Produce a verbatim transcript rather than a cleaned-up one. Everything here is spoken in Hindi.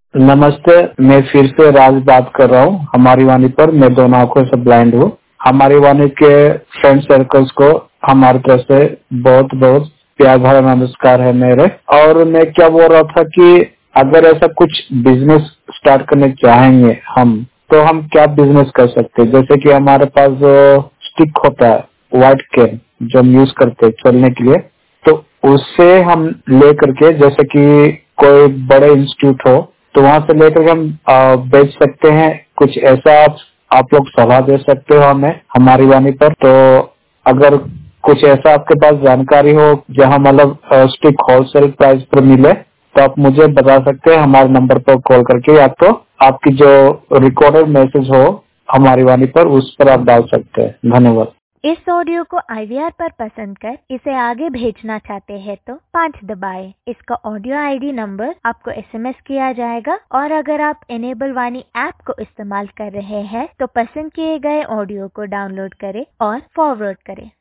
नमस्ते, मैं फिर से राज बात कर रहा हूँ। हमारी वाणी पर मैं दोनों आंखों से ब्लाइंड हूँ। हमारी वाणी के फ्रेंड सर्कल्स को हमारी तरफ से बहुत बहुत प्यार भरा नमस्कार है मेरे। और मैं क्या बोल रहा था कि अगर ऐसा कुछ बिजनेस स्टार्ट करने चाहेंगे हम, तो हम क्या बिजनेस कर सकते हैं। जैसे कि हमारे पास जो स्टिक होता है, व्हाइट कैन, जो हम यूज करते हैं चलने के लिए, तो उससे हम ले करके, जैसे कि कोई बड़े इंस्टीट्यूट हो तो वहां से लेकर के हम आ, बेच सकते हैं। कुछ ऐसा आप, आप लोग सलाह दे सकते हो हमें हमारी वाणी पर। तो अगर कुछ ऐसा आपके पास जानकारी हो जहां मतलब स्टिक होलसेल प्राइस पर मिले, तो आप मुझे बता सकते हैं हमारे नंबर पर कॉल करके, या तो आपकी जो रिकॉर्डेड मैसेज हो हमारी वाणी पर उस पर आप डाल सकते हैं। धन्यवाद। इस ऑडियो को आई वी आर पर पसंद कर इसे आगे भेजना चाहते हैं तो पाँच दबाएं। इसका ऑडियो आई डी नंबर आपको एस एम एस किया जाएगा। और अगर आप इनेबल वाणी ऐप को इस्तेमाल कर रहे हैं तो पसंद किए गए ऑडियो को डाउनलोड करें और फॉरवर्ड करें।